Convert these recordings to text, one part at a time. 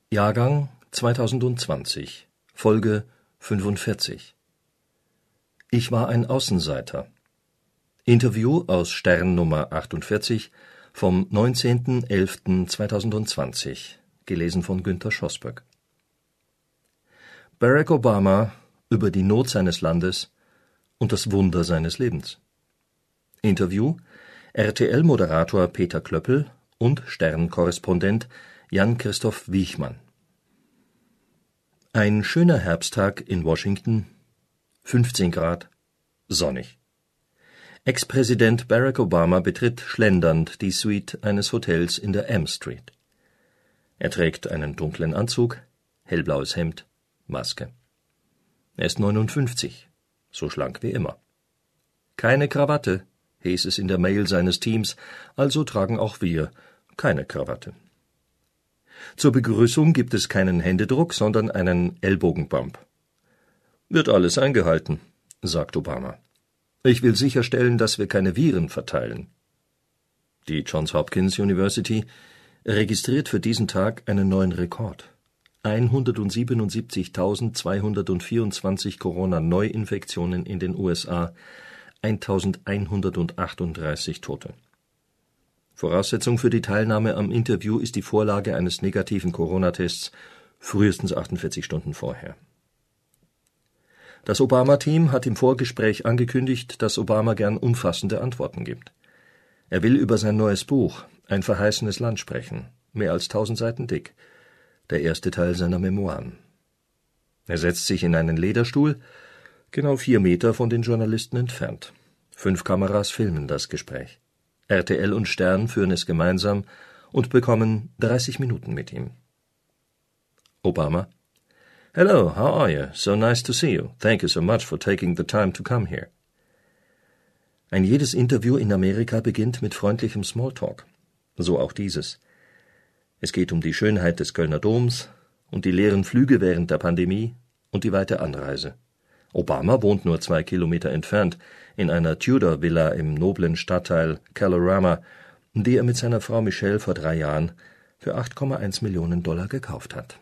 Jahrgang 2020, Folge 45. Ich war ein Außenseiter. Interview aus Stern Nummer 48 vom 19.11.2020, gelesen von Günter Schosböck. Barack Obama über die Not seines Landes und das Wunder seines Lebens. Interview RTL-Moderator Peter Klöppel und Stern-Korrespondent Jan-Christoph Wiechmann. Ein schöner Herbsttag in Washington, 15 Grad, sonnig. Ex-Präsident Barack Obama betritt schlendernd die Suite eines Hotels in der M Street. Er trägt einen dunklen Anzug, hellblaues Hemd, Maske. Er ist 59, so schlank wie immer. Keine Krawatte, hieß es in der Mail seines Teams, also tragen auch wir keine Krawatte. Zur Begrüßung gibt es keinen Händedruck, sondern einen Ellbogenbump. Wird alles eingehalten, sagt Obama. Ich will sicherstellen, dass wir keine Viren verteilen. Die Johns Hopkins University registriert für diesen Tag einen neuen Rekord. 177.224 Corona-Neuinfektionen in den USA, 1.138 Tote. Voraussetzung für die Teilnahme am Interview ist die Vorlage eines negativen Corona-Tests, frühestens 48 Stunden vorher. Das Obama-Team hat im Vorgespräch angekündigt, dass Obama gern umfassende Antworten gibt. Er will über sein neues Buch, Ein verheißenes Land, sprechen, mehr als 1000 Seiten dick, der erste Teil seiner Memoiren. Er setzt sich in einen Lederstuhl, genau 4 Meter von den Journalisten entfernt. 5 Kameras filmen das Gespräch. RTL und Stern führen es gemeinsam und bekommen 30 Minuten mit ihm. Obama: Hello, how are you? So nice to see you. Thank you so much for taking the time to come here. Ein jedes Interview in Amerika beginnt mit freundlichem Smalltalk. So auch dieses. Es geht um die Schönheit des Kölner Doms und die leeren Flüge während der Pandemie und die weite Anreise. Obama wohnt nur 2 Kilometer entfernt in einer Tudor-Villa im noblen Stadtteil Kalorama, die er mit seiner Frau Michelle vor 3 Jahren für $8,1 Millionen gekauft hat.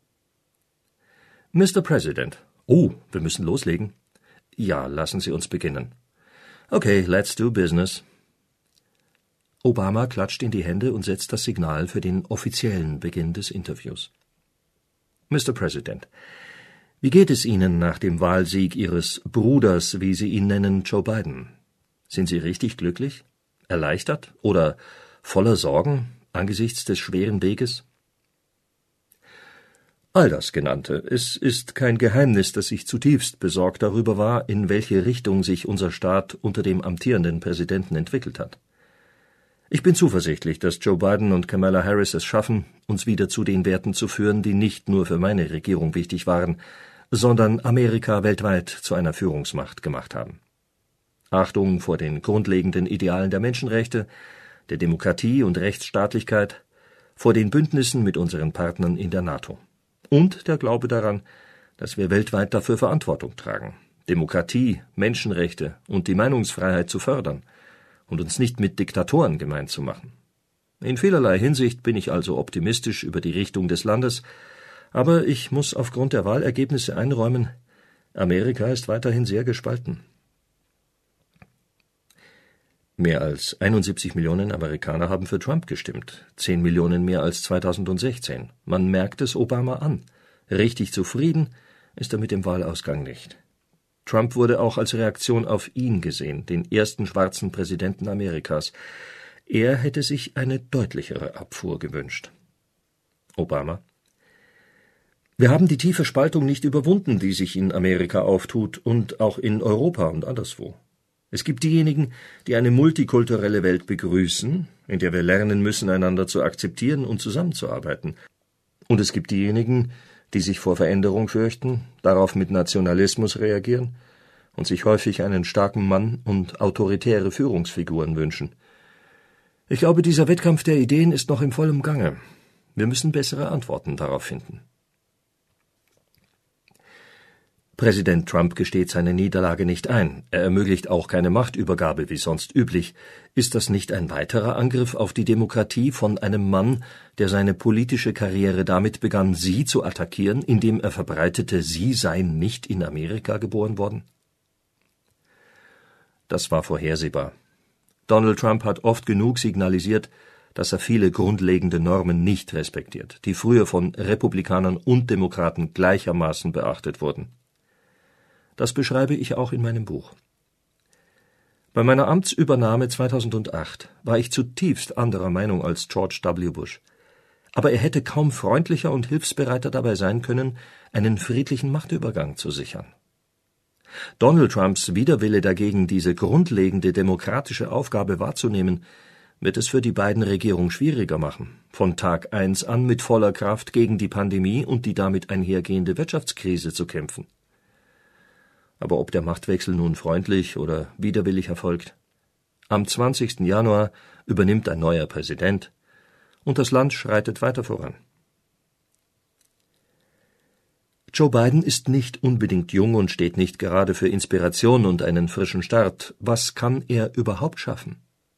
Mr. President. Oh, wir müssen loslegen. Ja, lassen Sie uns beginnen. Okay, let's do business. Obama klatscht in die Hände und setzt das Signal für den offiziellen Beginn des Interviews. Mr. President, wie geht es Ihnen nach dem Wahlsieg Ihres Bruders, wie Sie ihn nennen, Joe Biden? Sind Sie richtig glücklich, erleichtert oder voller Sorgen angesichts des schweren Weges? All das Genannte. Es ist kein Geheimnis, dass ich zutiefst besorgt darüber war, in welche Richtung sich unser Staat unter dem amtierenden Präsidenten entwickelt hat. Ich bin zuversichtlich, dass Joe Biden und Kamala Harris es schaffen, uns wieder zu den Werten zu führen, die nicht nur für meine Regierung wichtig waren, sondern Amerika weltweit zu einer Führungsmacht gemacht haben. Achtung vor den grundlegenden Idealen der Menschenrechte, der Demokratie und Rechtsstaatlichkeit, vor den Bündnissen mit unseren Partnern in der NATO. Und der Glaube daran, dass wir weltweit dafür Verantwortung tragen, Demokratie, Menschenrechte und die Meinungsfreiheit zu fördern und uns nicht mit Diktatoren gemein zu machen. In vielerlei Hinsicht bin ich also optimistisch über die Richtung des Landes, aber ich muss aufgrund der Wahlergebnisse einräumen, Amerika ist weiterhin sehr gespalten. Mehr als 71 Millionen Amerikaner haben für Trump gestimmt, 10 Millionen mehr als 2016. Man merkt es Obama an. Richtig zufrieden ist er mit dem Wahlausgang nicht. Trump wurde auch als Reaktion auf ihn gesehen, den ersten schwarzen Präsidenten Amerikas. Er hätte sich eine deutlichere Abfuhr gewünscht. Obama: Wir haben die tiefe Spaltung nicht überwunden, die sich in Amerika auftut und auch in Europa und anderswo. Es gibt diejenigen, die eine multikulturelle Welt begrüßen, in der wir lernen müssen, einander zu akzeptieren und zusammenzuarbeiten. Und es gibt diejenigen, die sich vor Veränderung fürchten, darauf mit Nationalismus reagieren und sich häufig einen starken Mann und autoritäre Führungsfiguren wünschen. Ich glaube, dieser Wettkampf der Ideen ist noch im vollen Gange. Wir müssen bessere Antworten darauf finden. Präsident Trump gesteht seine Niederlage nicht ein, er ermöglicht auch keine Machtübergabe wie sonst üblich. Ist das nicht ein weiterer Angriff auf die Demokratie von einem Mann, der seine politische Karriere damit begann, Sie zu attackieren, indem er verbreitete, Sie seien nicht in Amerika geboren worden? Das war vorhersehbar. Donald Trump hat oft genug signalisiert, dass er viele grundlegende Normen nicht respektiert, die früher von Republikanern und Demokraten gleichermaßen beachtet wurden. Das beschreibe ich auch in meinem Buch. Bei meiner Amtsübernahme 2008 war ich zutiefst anderer Meinung als George W. Bush. Aber er hätte kaum freundlicher und hilfsbereiter dabei sein können, einen friedlichen Machtübergang zu sichern. Donald Trumps Widerwille dagegen, diese grundlegende demokratische Aufgabe wahrzunehmen, wird es für die beiden Regierung schwieriger machen, von Tag 1 an mit voller Kraft gegen die Pandemie und die damit einhergehende Wirtschaftskrise zu kämpfen. Aber ob der Machtwechsel nun freundlich oder widerwillig erfolgt? Am 20. Januar übernimmt ein neuer Präsident und das Land schreitet weiter voran. Joe Biden ist nicht unbedingt jung und steht nicht gerade für Inspiration und einen frischen Start. Was kann er überhaupt schaffen?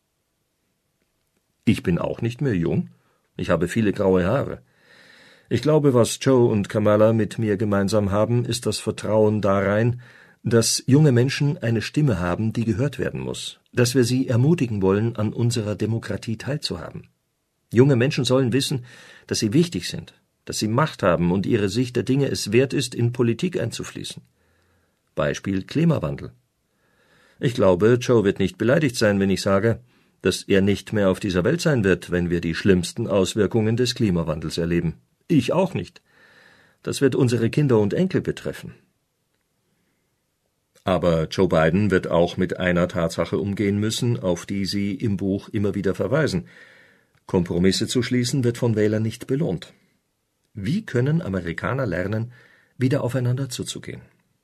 Ich bin auch nicht mehr jung. Ich habe viele graue Haare. Ich glaube, was Joe und Kamala mit mir gemeinsam haben, ist das Vertrauen darein, dass junge Menschen eine Stimme haben, die gehört werden muss, dass wir sie ermutigen wollen, an unserer Demokratie teilzuhaben. Junge Menschen sollen wissen, dass sie wichtig sind, dass sie Macht haben und ihre Sicht der Dinge es wert ist, in Politik einzufließen. Beispiel Klimawandel. Ich glaube, Joe wird nicht beleidigt sein, wenn ich sage, dass er nicht mehr auf dieser Welt sein wird, wenn wir die schlimmsten Auswirkungen des Klimawandels erleben. Ich auch nicht. Das wird unsere Kinder und Enkel betreffen. Aber Joe Biden wird auch mit einer Tatsache umgehen müssen, auf die Sie im Buch immer wieder verweisen. Kompromisse zu schließen wird von Wählern nicht belohnt. Wie können Amerikaner lernen, wieder aufeinander zuzugehen?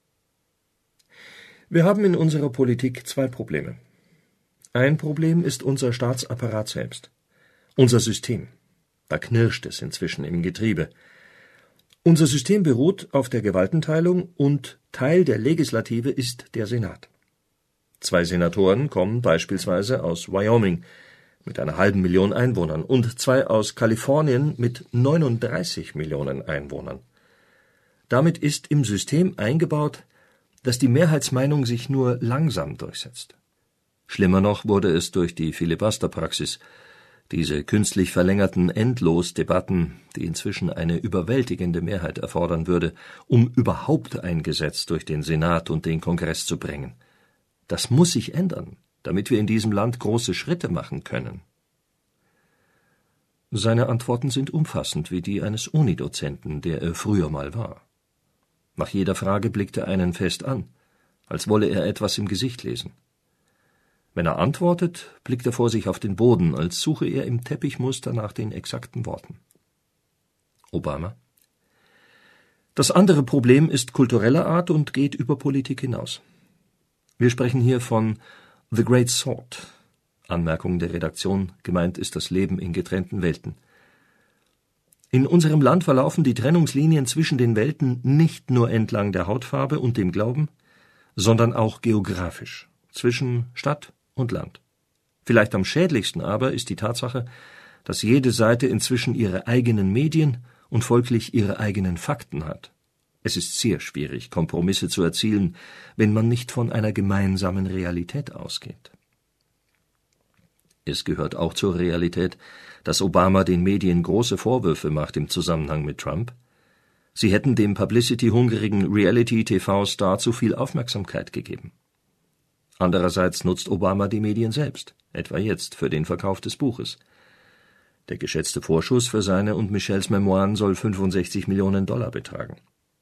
Wir haben in unserer Politik zwei Probleme. Ein Problem ist unser Staatsapparat selbst, unser System. Da knirscht es inzwischen im Getriebe. Unser System beruht auf der Gewaltenteilung und Teil der Legislative ist der Senat. 2 Senatoren kommen beispielsweise aus Wyoming mit einer halben Million Einwohnern und 2 aus Kalifornien mit 39 Millionen Einwohnern. Damit ist im System eingebaut, dass die Mehrheitsmeinung sich nur langsam durchsetzt. Schlimmer noch wurde es durch die Filibusterpraxis, diese künstlich verlängerten Endlosdebatten, die inzwischen eine überwältigende Mehrheit erfordern würde, um überhaupt ein Gesetz durch den Senat und den Kongress zu bringen. Das muss sich ändern, damit wir in diesem Land große Schritte machen können. Seine Antworten sind umfassend wie die eines Unidozenten, der er früher mal war. Nach jeder Frage blickt er einen fest an, als wolle er etwas im Gesicht lesen. Wenn er antwortet, blickt er vor sich auf den Boden, als suche er im Teppichmuster nach den exakten Worten. Obama. Das andere Problem ist kultureller Art und geht über Politik hinaus. Wir sprechen hier von The Great Sort. Anmerkung der Redaktion, gemeint ist das Leben in getrennten Welten. In unserem Land verlaufen die Trennungslinien zwischen den Welten nicht nur entlang der Hautfarbe und dem Glauben, sondern auch geografisch, zwischen Stadt und Land. Vielleicht am schädlichsten aber ist die Tatsache, dass jede Seite inzwischen ihre eigenen Medien und folglich ihre eigenen Fakten hat. Es ist sehr schwierig, Kompromisse zu erzielen, wenn man nicht von einer gemeinsamen Realität ausgeht. Es gehört auch zur Realität, dass Obama den Medien große Vorwürfe macht im Zusammenhang mit Trump. Sie hätten dem publicity-hungrigen Reality-TV-Star zu viel Aufmerksamkeit gegeben. Andererseits nutzt Obama die Medien selbst, etwa jetzt für den Verkauf des Buches. Der geschätzte Vorschuss für seine und Michelles Memoiren soll $65 Millionen betragen.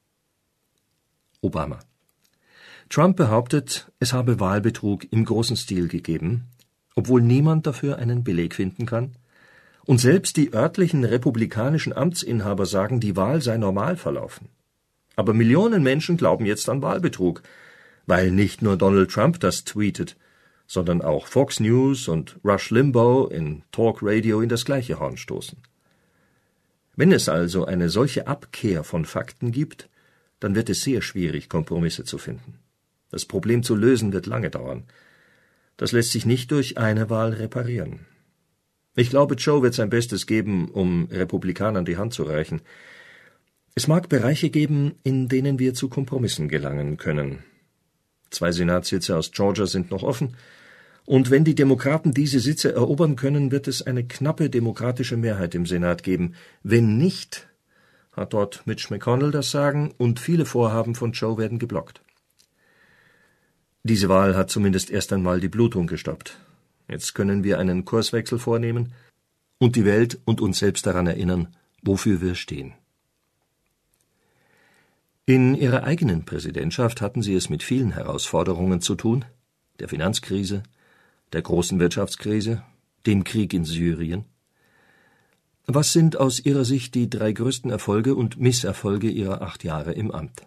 Obama. Trump behauptet, es habe Wahlbetrug im großen Stil gegeben, obwohl niemand dafür einen Beleg finden kann, und selbst die örtlichen republikanischen Amtsinhaber sagen, die Wahl sei normal verlaufen. Aber Millionen Menschen glauben jetzt an Wahlbetrug, weil nicht nur Donald Trump das tweetet, sondern auch Fox News und Rush Limbaugh in Talk Radio in das gleiche Horn stoßen. Wenn es also eine solche Abkehr von Fakten gibt, dann wird es sehr schwierig, Kompromisse zu finden. Das Problem zu lösen wird lange dauern. Das lässt sich nicht durch eine Wahl reparieren. Ich glaube, Joe wird sein Bestes geben, um Republikanern die Hand zu reichen. Es mag Bereiche geben, in denen wir zu Kompromissen gelangen können. 2 Senatssitze aus Georgia sind noch offen, und wenn die Demokraten diese Sitze erobern können, wird es eine knappe demokratische Mehrheit im Senat geben. Wenn nicht, hat dort Mitch McConnell das Sagen, und viele Vorhaben von Joe werden geblockt. Diese Wahl hat zumindest erst einmal die Blutung gestoppt. Jetzt können wir einen Kurswechsel vornehmen und die Welt und uns selbst daran erinnern, wofür wir stehen. In ihrer eigenen Präsidentschaft hatten sie es mit vielen Herausforderungen zu tun, der Finanzkrise, der großen Wirtschaftskrise, dem Krieg in Syrien. Was sind aus Ihrer Sicht die 3 größten Erfolge und Misserfolge Ihrer 8 Jahre im Amt?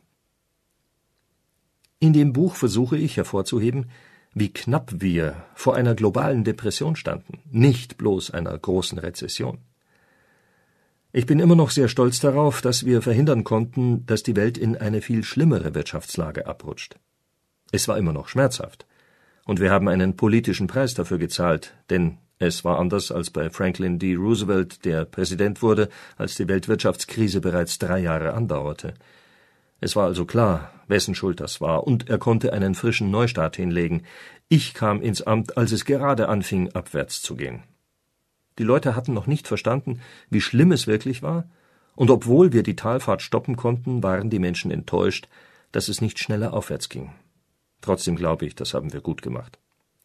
In dem Buch versuche ich hervorzuheben, wie knapp wir vor einer globalen Depression standen, nicht bloß einer großen Rezession. Ich bin immer noch sehr stolz darauf, dass wir verhindern konnten, dass die Welt in eine viel schlimmere Wirtschaftslage abrutscht. Es war immer noch schmerzhaft, und wir haben einen politischen Preis dafür gezahlt, denn es war anders als bei Franklin D. Roosevelt, der Präsident wurde, als die Weltwirtschaftskrise bereits 3 Jahre andauerte. Es war also klar, wessen Schuld das war, und er konnte einen frischen Neustart hinlegen. Ich kam ins Amt, als es gerade anfing, abwärts zu gehen. Die Leute hatten noch nicht verstanden, wie schlimm es wirklich war, und obwohl wir die Talfahrt stoppen konnten, waren die Menschen enttäuscht, dass es nicht schneller aufwärts ging. Trotzdem glaube ich, das haben wir gut gemacht.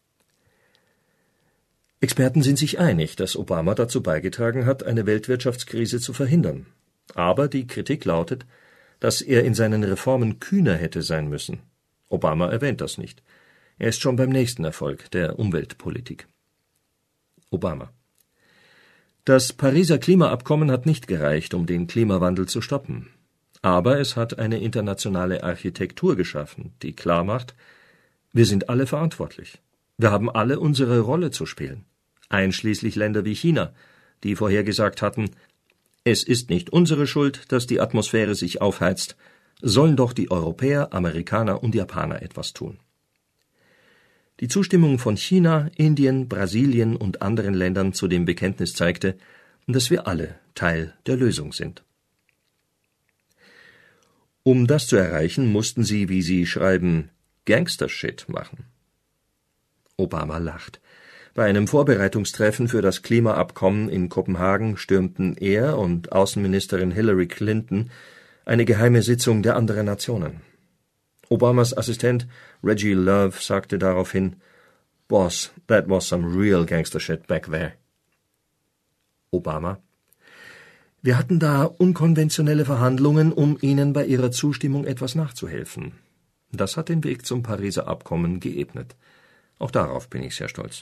Experten sind sich einig, dass Obama dazu beigetragen hat, eine Weltwirtschaftskrise zu verhindern. Aber die Kritik lautet, dass er in seinen Reformen kühner hätte sein müssen. Obama erwähnt das nicht. Er ist schon beim nächsten Erfolg, der Umweltpolitik. Obama: Das Pariser Klimaabkommen hat nicht gereicht, um den Klimawandel zu stoppen. Aber es hat eine internationale Architektur geschaffen, die klar macht, wir sind alle verantwortlich. Wir haben alle unsere Rolle zu spielen, einschließlich Länder wie China, die vorhergesagt hatten, es ist nicht unsere Schuld, dass die Atmosphäre sich aufheizt, sollen doch die Europäer, Amerikaner und Japaner etwas tun. Die Zustimmung von China, Indien, Brasilien und anderen Ländern zu dem Bekenntnis zeigte, dass wir alle Teil der Lösung sind. Um das zu erreichen, mussten sie, wie sie schreiben, Gangster-Shit machen. Obama lacht. Bei einem Vorbereitungstreffen für das Klimaabkommen in Kopenhagen stürmten er und Außenministerin Hillary Clinton eine geheime Sitzung der anderen Nationen. Obamas Assistent Reggie Love sagte daraufhin, "Boss, that was some real gangster shit back there." Obama: Wir hatten da unkonventionelle Verhandlungen, um Ihnen bei Ihrer Zustimmung etwas nachzuhelfen. Das hat den Weg zum Pariser Abkommen geebnet. Auch darauf bin ich sehr stolz.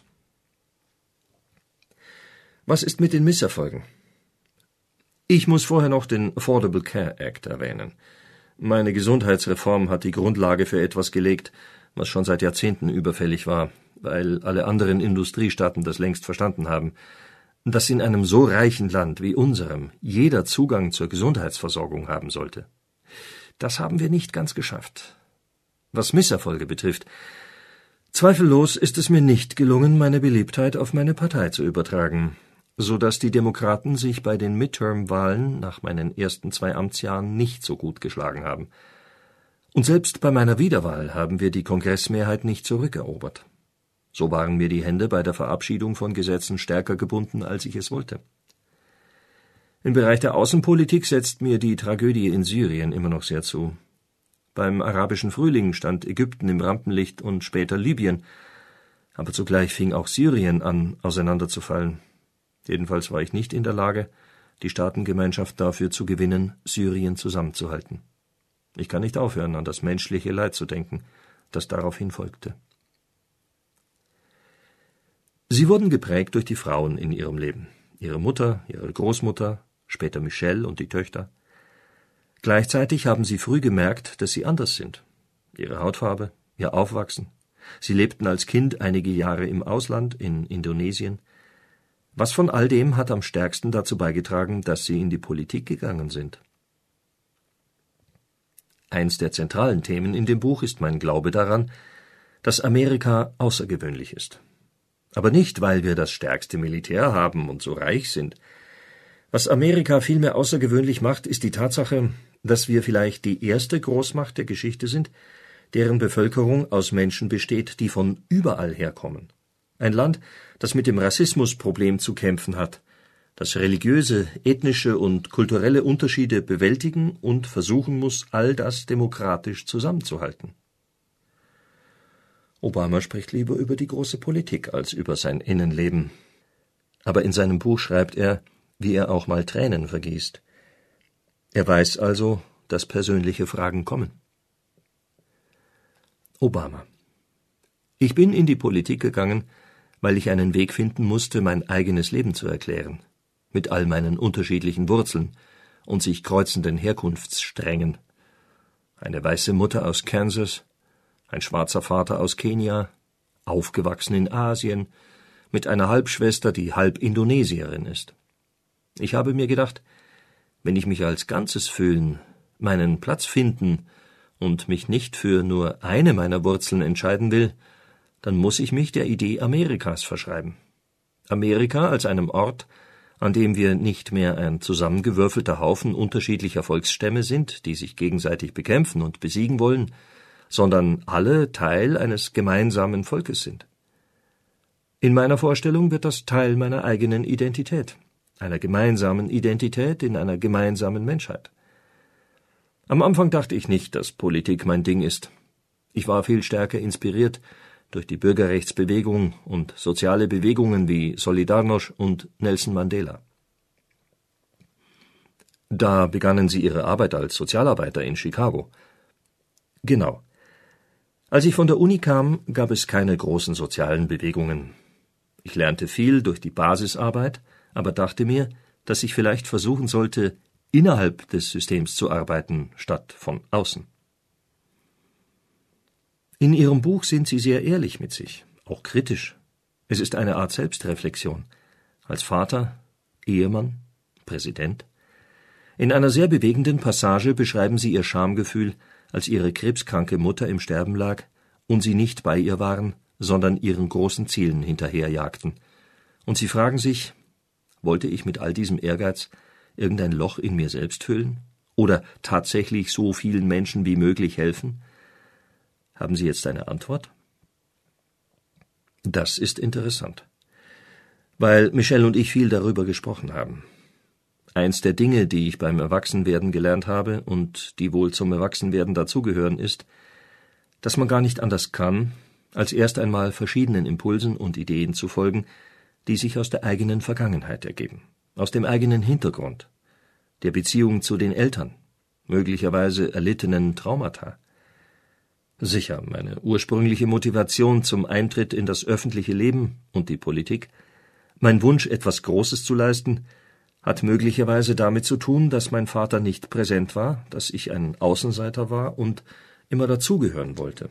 Was ist mit den Misserfolgen? Ich muss vorher noch den Affordable Care Act erwähnen. Meine Gesundheitsreform hat die Grundlage für etwas gelegt, was schon seit Jahrzehnten überfällig war, weil alle anderen Industriestaaten das längst verstanden haben, dass in einem so reichen Land wie unserem jeder Zugang zur Gesundheitsversorgung haben sollte. Das haben wir nicht ganz geschafft. Was Misserfolge betrifft, zweifellos ist es mir nicht gelungen, meine Beliebtheit auf meine Partei zu übertragen, so dass die Demokraten sich bei den Midterm-Wahlen nach meinen ersten 2 Amtsjahren nicht so gut geschlagen haben. Und selbst bei meiner Wiederwahl haben wir die Kongressmehrheit nicht zurückerobert. So waren mir die Hände bei der Verabschiedung von Gesetzen stärker gebunden, als ich es wollte. Im Bereich der Außenpolitik setzt mir die Tragödie in Syrien immer noch sehr zu. Beim arabischen Frühling stand Ägypten im Rampenlicht und später Libyen, aber zugleich fing auch Syrien an, auseinanderzufallen. Jedenfalls war ich nicht in der Lage, die Staatengemeinschaft dafür zu gewinnen, Syrien zusammenzuhalten. Ich kann nicht aufhören, an das menschliche Leid zu denken, das daraufhin folgte. Sie wurden geprägt durch die Frauen in ihrem Leben. Ihre Mutter, ihre Großmutter, später Michelle und die Töchter. Gleichzeitig haben sie früh gemerkt, dass sie anders sind. Ihre Hautfarbe, ihr Aufwachsen. Sie lebten als Kind einige Jahre im Ausland, in Indonesien. Was von all dem hat am stärksten dazu beigetragen, dass sie in die Politik gegangen sind? Eins der zentralen Themen in dem Buch ist mein Glaube daran, dass Amerika außergewöhnlich ist. Aber nicht, weil wir das stärkste Militär haben und so reich sind. Was Amerika vielmehr außergewöhnlich macht, ist die Tatsache, dass wir vielleicht die erste Großmacht der Geschichte sind, deren Bevölkerung aus Menschen besteht, die von überall herkommen. Ein Land, das mit dem Rassismusproblem zu kämpfen hat, das religiöse, ethnische und kulturelle Unterschiede bewältigen und versuchen muss, all das demokratisch zusammenzuhalten. Obama spricht lieber über die große Politik als über sein Innenleben. Aber in seinem Buch schreibt er, wie er auch mal Tränen vergießt. Er weiß also, dass persönliche Fragen kommen. Obama: Ich bin in die Politik gegangen, weil ich einen Weg finden musste, mein eigenes Leben zu erklären, mit all meinen unterschiedlichen Wurzeln und sich kreuzenden Herkunftssträngen. Eine weiße Mutter aus Kansas, ein schwarzer Vater aus Kenia, aufgewachsen in Asien, mit einer Halbschwester, die halb Indonesierin ist. Ich habe mir gedacht, wenn ich mich als Ganzes fühlen, meinen Platz finden und mich nicht für nur eine meiner Wurzeln entscheiden will, dann muss ich mich der Idee Amerikas verschreiben. Amerika als einem Ort, an dem wir nicht mehr ein zusammengewürfelter Haufen unterschiedlicher Volksstämme sind, die sich gegenseitig bekämpfen und besiegen wollen, sondern alle Teil eines gemeinsamen Volkes sind. In meiner Vorstellung wird das Teil meiner eigenen Identität, einer gemeinsamen Identität in einer gemeinsamen Menschheit. Am Anfang dachte ich nicht, dass Politik mein Ding ist. Ich war viel stärker inspiriert durch die Bürgerrechtsbewegung und soziale Bewegungen wie Solidarność und Nelson Mandela. Da begannen Sie Ihre Arbeit als Sozialarbeiter in Chicago. Genau. Als ich von der Uni kam, gab es keine großen sozialen Bewegungen. Ich lernte viel durch die Basisarbeit, aber dachte mir, dass ich vielleicht versuchen sollte, innerhalb des Systems zu arbeiten, statt von außen. In Ihrem Buch sind Sie sehr ehrlich mit sich, auch kritisch. Es ist eine Art Selbstreflexion. Als Vater, Ehemann, Präsident. In einer sehr bewegenden Passage beschreiben Sie Ihr Schamgefühl, als Ihre krebskranke Mutter im Sterben lag und Sie nicht bei ihr waren, sondern ihren großen Zielen hinterherjagten. Und Sie fragen sich, wollte ich mit all diesem Ehrgeiz irgendein Loch in mir selbst füllen? Oder tatsächlich so vielen Menschen wie möglich helfen? Haben Sie jetzt eine Antwort? Das ist interessant, weil Michelle und ich viel darüber gesprochen haben. Eins der Dinge, die ich beim Erwachsenwerden gelernt habe und die wohl zum Erwachsenwerden dazugehören, ist, dass man gar nicht anders kann, als erst einmal verschiedenen Impulsen und Ideen zu folgen, die sich aus der eigenen Vergangenheit ergeben, aus dem eigenen Hintergrund, der Beziehung zu den Eltern, möglicherweise erlittenen Traumata. Sicher, meine ursprüngliche Motivation zum Eintritt in das öffentliche Leben und die Politik, mein Wunsch, etwas Großes zu leisten, hat möglicherweise damit zu tun, dass mein Vater nicht präsent war, dass ich ein Außenseiter war und immer dazugehören wollte.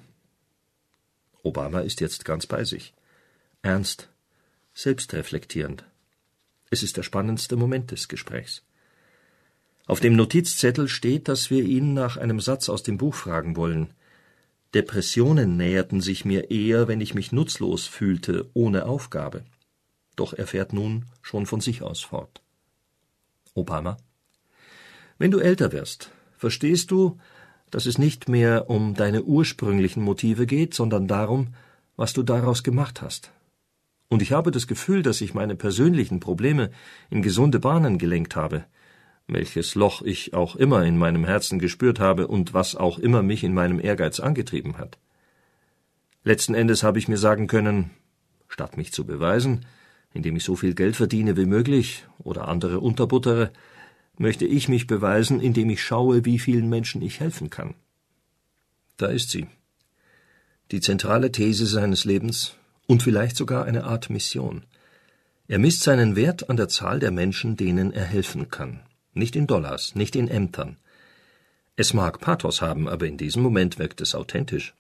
Obama ist jetzt ganz bei sich. Ernst, selbstreflektierend. Es ist der spannendste Moment des Gesprächs. Auf dem Notizzettel steht, dass wir ihn nach einem Satz aus dem Buch fragen wollen. Depressionen näherten sich mir eher, wenn ich mich nutzlos fühlte, ohne Aufgabe. Doch er fährt nun schon von sich aus fort. Obama: Wenn du älter wirst, verstehst du, dass es nicht mehr um deine ursprünglichen Motive geht, sondern darum, was du daraus gemacht hast. Und ich habe das Gefühl, dass ich meine persönlichen Probleme in gesunde Bahnen gelenkt habe, welches Loch ich auch immer in meinem Herzen gespürt habe und was auch immer mich in meinem Ehrgeiz angetrieben hat. Letzten Endes habe ich mir sagen können, statt mich zu beweisen, indem ich so viel Geld verdiene wie möglich oder andere unterbuttere, möchte ich mich beweisen, indem ich schaue, wie vielen Menschen ich helfen kann. Da ist sie. Die zentrale These seines Lebens und vielleicht sogar eine Art Mission. Er misst seinen Wert an der Zahl der Menschen, denen er helfen kann. Nicht in Dollars, nicht in Ämtern. Es mag Pathos haben, aber in diesem Moment wirkt es authentisch.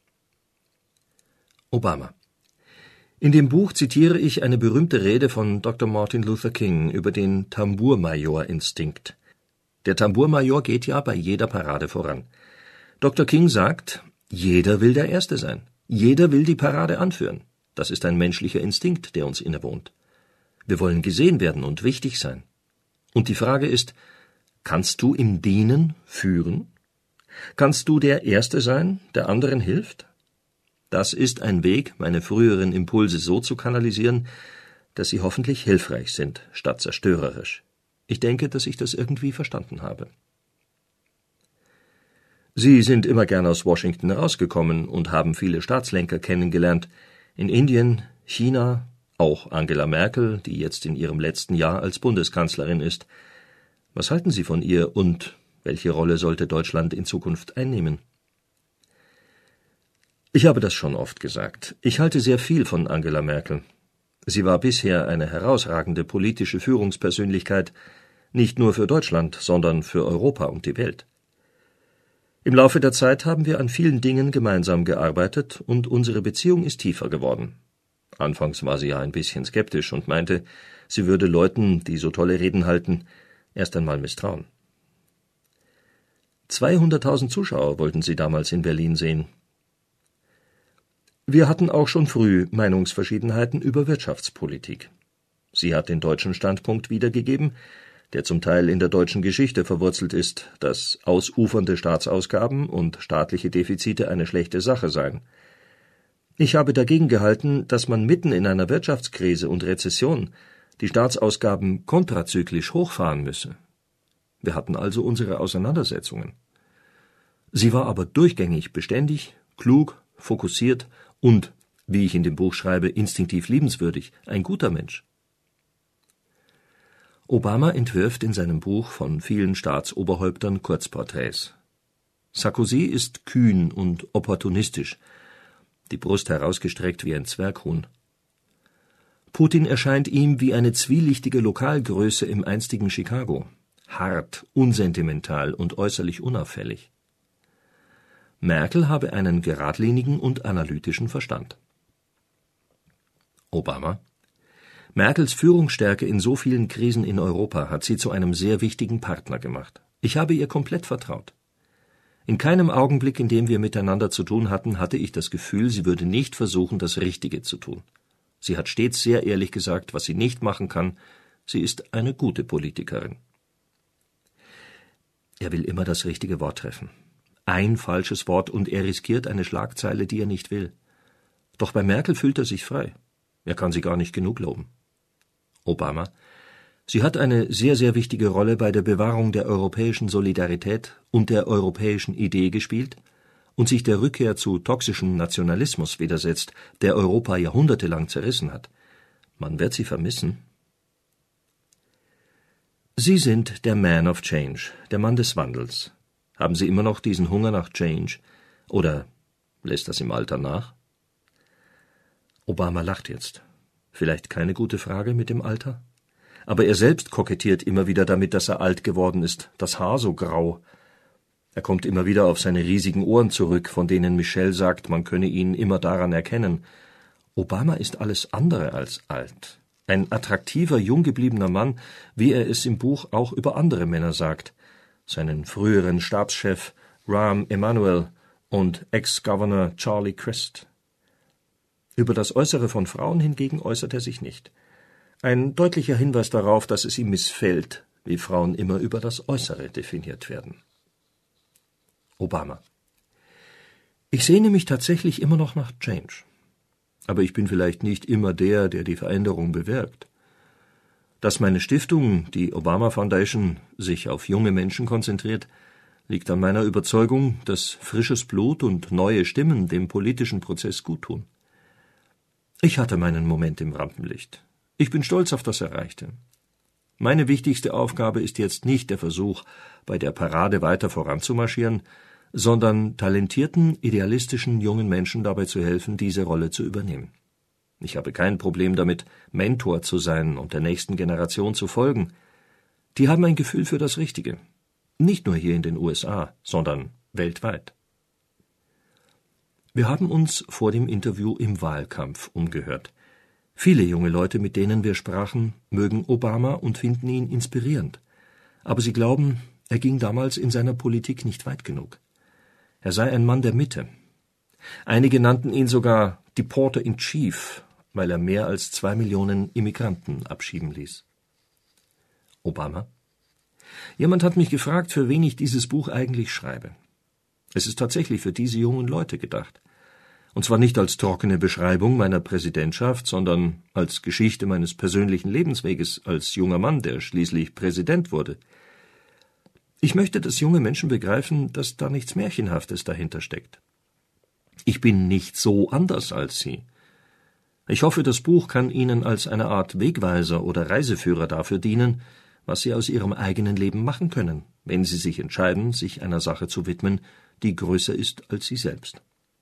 Obama: In dem Buch zitiere ich eine berühmte Rede von Dr. Martin Luther King über den Tambourmajor-Instinkt. Der Tambourmajor geht ja bei jeder Parade voran. Dr. King sagt, jeder will der Erste sein. Jeder will die Parade anführen. Das ist ein menschlicher Instinkt, der uns innewohnt. Wir wollen gesehen werden und wichtig sein. Und die Frage ist, kannst du im Dienen führen? Kannst du der Erste sein, der anderen hilft? Das ist ein Weg, meine früheren Impulse so zu kanalisieren, dass sie hoffentlich hilfreich sind, statt zerstörerisch. Ich denke, dass ich das irgendwie verstanden habe. Sie sind immer gern aus Washington rausgekommen und haben viele Staatslenker kennengelernt. In Indien, China, auch Angela Merkel, die jetzt in ihrem letzten Jahr als Bundeskanzlerin ist. Was halten Sie von ihr und welche Rolle sollte Deutschland in Zukunft einnehmen? Ich habe das schon oft gesagt. Ich halte sehr viel von Angela Merkel. Sie war bisher eine herausragende politische Führungspersönlichkeit, nicht nur für Deutschland, sondern für Europa und die Welt. Im Laufe der Zeit haben wir an vielen Dingen gemeinsam gearbeitet und unsere Beziehung ist tiefer geworden. Anfangs war sie ja ein bisschen skeptisch und meinte, sie würde Leuten, die so tolle Reden halten, erst einmal misstrauen. 200.000 Zuschauer wollten sie damals in Berlin sehen. Wir hatten auch schon früh Meinungsverschiedenheiten über Wirtschaftspolitik. Sie hat den deutschen Standpunkt wiedergegeben, der zum Teil in der deutschen Geschichte verwurzelt ist, dass ausufernde Staatsausgaben und staatliche Defizite eine schlechte Sache seien. Ich habe dagegen gehalten, dass man mitten in einer Wirtschaftskrise und Rezession die Staatsausgaben kontrazyklisch hochfahren müsse. Wir hatten also unsere Auseinandersetzungen. Sie war aber durchgängig beständig, klug, fokussiert und, wie ich in dem Buch schreibe, instinktiv liebenswürdig, ein guter Mensch. Obama entwirft in seinem Buch von vielen Staatsoberhäuptern Kurzporträts. Sarkozy ist kühn und opportunistisch, die Brust herausgestreckt wie ein Zwerghuhn. Putin erscheint ihm wie eine zwielichtige Lokalgröße im einstigen Chicago, hart, unsentimental und äußerlich unauffällig. Merkel habe einen geradlinigen und analytischen Verstand. Obama: Merkels Führungsstärke in so vielen Krisen in Europa hat sie zu einem sehr wichtigen Partner gemacht. Ich habe ihr komplett vertraut. In keinem Augenblick, in dem wir miteinander zu tun hatten, hatte ich das Gefühl, sie würde nicht versuchen, das Richtige zu tun. Sie hat stets sehr ehrlich gesagt, was sie nicht machen kann. Sie ist eine gute Politikerin. Er will immer das richtige Wort treffen. Ein falsches Wort und er riskiert eine Schlagzeile, die er nicht will. Doch bei Merkel fühlt er sich frei. Er kann sie gar nicht genug loben. Obama: Sie hat eine sehr, sehr wichtige Rolle bei der Bewahrung der europäischen Solidarität und der europäischen Idee gespielt und sich der Rückkehr zu toxischem Nationalismus widersetzt, der Europa jahrhundertelang zerrissen hat. Man wird sie vermissen. Sie sind der Man of Change, der Mann des Wandels. Haben Sie immer noch diesen Hunger nach Change? Oder lässt das im Alter nach? Obama lacht jetzt. Vielleicht keine gute Frage mit dem Alter? Aber er selbst kokettiert immer wieder damit, dass er alt geworden ist, das Haar so grau. Er kommt immer wieder auf seine riesigen Ohren zurück, von denen Michelle sagt, man könne ihn immer daran erkennen. Obama ist alles andere als alt. Ein attraktiver, jung gebliebener Mann, wie er es im Buch auch über andere Männer sagt. Seinen früheren Stabschef Rahm Emanuel und Ex-Governor Charlie Crist. Über das Äußere von Frauen hingegen äußert er sich nicht. Ein deutlicher Hinweis darauf, dass es ihm missfällt, wie Frauen immer über das Äußere definiert werden. Obama: Ich sehne mich tatsächlich immer noch nach Change. Aber ich bin vielleicht nicht immer der die Veränderung bewirkt. Dass meine Stiftung, die Obama Foundation, sich auf junge Menschen konzentriert, liegt an meiner Überzeugung, dass frisches Blut und neue Stimmen dem politischen Prozess guttun. Ich hatte meinen Moment im Rampenlicht. Ich bin stolz auf das Erreichte. Meine wichtigste Aufgabe ist jetzt nicht der Versuch, bei der Parade weiter voranzumarschieren, sondern talentierten, idealistischen jungen Menschen dabei zu helfen, diese Rolle zu übernehmen. Ich habe kein Problem damit, Mentor zu sein und der nächsten Generation zu folgen. Die haben ein Gefühl für das Richtige. Nicht nur hier in den USA, sondern weltweit. Wir haben uns vor dem Interview im Wahlkampf umgehört. Viele junge Leute, mit denen wir sprachen, mögen Obama und finden ihn inspirierend. Aber sie glauben, er ging damals in seiner Politik nicht weit genug. Er sei ein Mann der Mitte. Einige nannten ihn sogar Deporter in Chief, weil er mehr als 2 Millionen Immigranten abschieben ließ. Obama: Jemand hat mich gefragt, für wen ich dieses Buch eigentlich schreibe. Es ist tatsächlich für diese jungen Leute gedacht. Und zwar nicht als trockene Beschreibung meiner Präsidentschaft, sondern als Geschichte meines persönlichen Lebensweges als junger Mann, der schließlich Präsident wurde. Ich möchte, dass junge Menschen begreifen, dass da nichts Märchenhaftes dahinter steckt. Ich bin nicht so anders als sie. Ich hoffe, das Buch kann Ihnen als eine Art Wegweiser oder Reiseführer dafür dienen, was Sie aus Ihrem eigenen Leben machen können, wenn Sie sich entscheiden, sich einer Sache zu widmen, die größer ist als Sie selbst.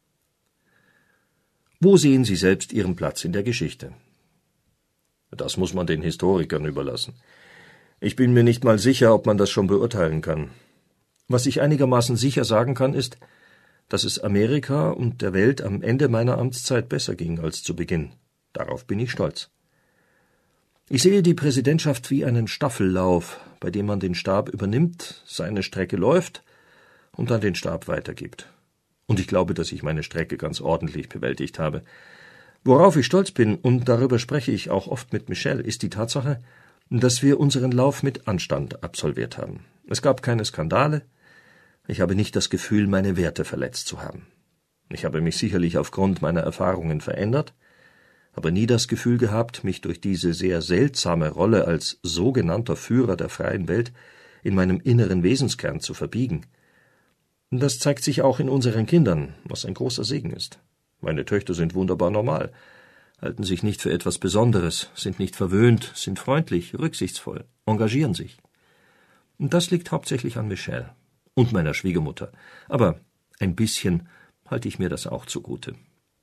Wo sehen Sie selbst Ihren Platz in der Geschichte? Das muss man den Historikern überlassen. Ich bin mir nicht mal sicher, ob man das schon beurteilen kann. Was ich einigermaßen sicher sagen kann, ist, dass es Amerika und der Welt am Ende meiner Amtszeit besser ging als zu Beginn. Darauf bin ich stolz. Ich sehe die Präsidentschaft wie einen Staffellauf, bei dem man den Stab übernimmt, seine Strecke läuft und dann den Stab weitergibt. Und ich glaube, dass ich meine Strecke ganz ordentlich bewältigt habe. Worauf ich stolz bin, und darüber spreche ich auch oft mit Michelle, ist die Tatsache, dass wir unseren Lauf mit Anstand absolviert haben. Es gab keine Skandale. Ich habe nicht das Gefühl, meine Werte verletzt zu haben. Ich habe mich sicherlich aufgrund meiner Erfahrungen verändert, aber nie das Gefühl gehabt, mich durch diese sehr seltsame Rolle als sogenannter Führer der freien Welt in meinem inneren Wesenskern zu verbiegen. Das zeigt sich auch in unseren Kindern, was ein großer Segen ist. Meine Töchter sind wunderbar normal, halten sich nicht für etwas Besonderes, sind nicht verwöhnt, sind freundlich, rücksichtsvoll, engagieren sich. Und das liegt hauptsächlich an Michelle und meiner Schwiegermutter, aber ein bisschen halte ich mir das auch zugute.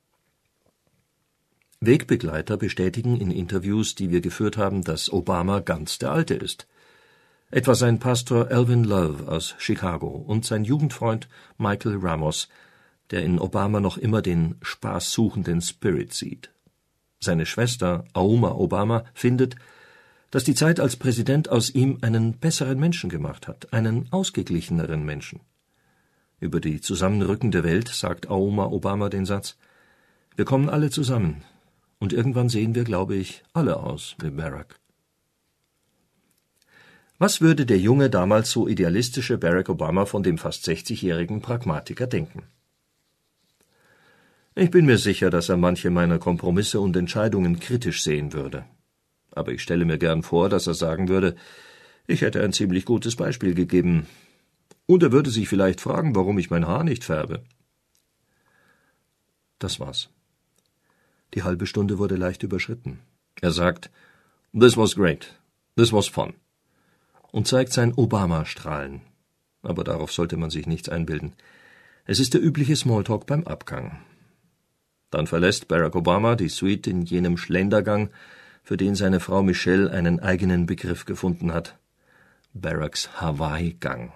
Wegbegleiter bestätigen in Interviews, die wir geführt haben, dass Obama ganz der Alte ist. Etwa sein Pastor Alvin Love aus Chicago und sein Jugendfreund Michael Ramos, der in Obama noch immer den spaßsuchenden Spirit sieht. Seine Schwester Auma Obama findet, dass die Zeit als Präsident aus ihm einen besseren Menschen gemacht hat, einen ausgeglicheneren Menschen. Über die zusammenrückende Welt sagt Auma Obama den Satz: Wir kommen alle zusammen, und irgendwann sehen wir, glaube ich, alle aus wie Barack. Was würde der junge, damals so idealistische Barack Obama von dem fast 60-jährigen Pragmatiker denken? Ich bin mir sicher, dass er manche meiner Kompromisse und Entscheidungen kritisch sehen würde. Aber ich stelle mir gern vor, dass er sagen würde, ich hätte ein ziemlich gutes Beispiel gegeben. Und er würde sich vielleicht fragen, warum ich mein Haar nicht färbe. Das war's. Die halbe Stunde wurde leicht überschritten. Er sagt, "This was great. This was fun." Und zeigt sein Obama-Strahlen. Aber darauf sollte man sich nichts einbilden. Es ist der übliche Smalltalk beim Abgang. Dann verlässt Barack Obama die Suite in jenem Schlendergang, für den seine Frau Michelle einen eigenen Begriff gefunden hat: Baracks Hawaii-Gang.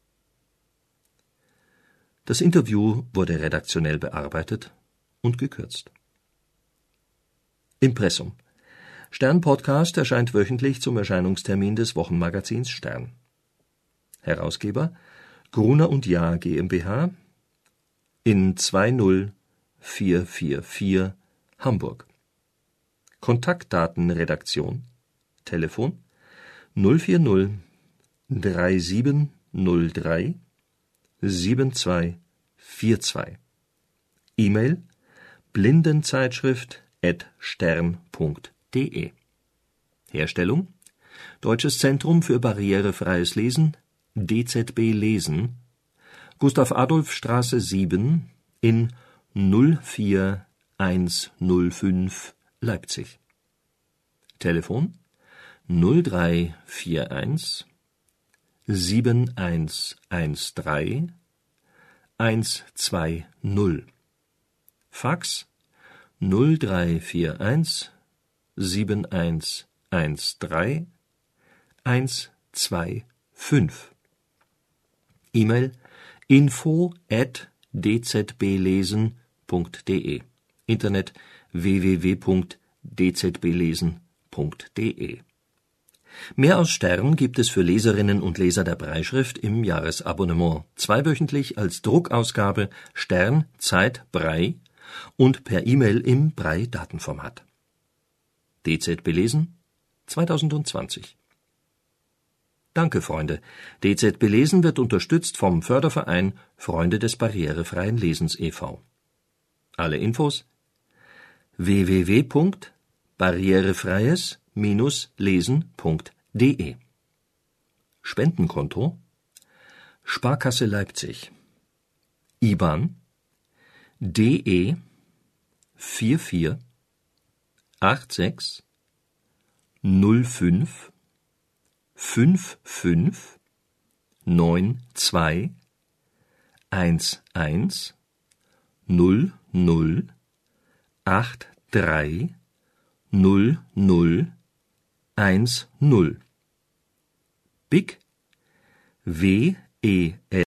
Das Interview wurde redaktionell bearbeitet und gekürzt. Impressum. Stern-Podcast erscheint wöchentlich zum Erscheinungstermin des Wochenmagazins Stern. Herausgeber Gruner und Jahr GmbH in 20444 Hamburg. Kontaktdatenredaktion Telefon 040 3703 7242. E-Mail blindenzeitschrift@stern.de. Herstellung Deutsches Zentrum für barrierefreies Lesen, DZB Lesen, Gustav-Adolf-Straße 7 in 04105 Leipzig. Telefon 0341 7113 120. Fax 0341 7113 125. E-Mail info@dzblesen.de. Internet www.dzblesen.de. Mehr aus Stern gibt es für Leserinnen und Leser der Brailleschrift im Jahresabonnement, zweiwöchentlich als Druckausgabe Stern, Zeit, Braille und per E-Mail im Braille-Datenformat. DZ Belesen 2020. Danke, Freunde. DZ Belesen wird unterstützt vom Förderverein Freunde des barrierefreien Lesens e.V. Alle Infos www.barrierefreies-lesen.de. Spendenkonto Sparkasse Leipzig IBAN DE 44 86 05 55 92 11 00 83 00 10 BIC WEL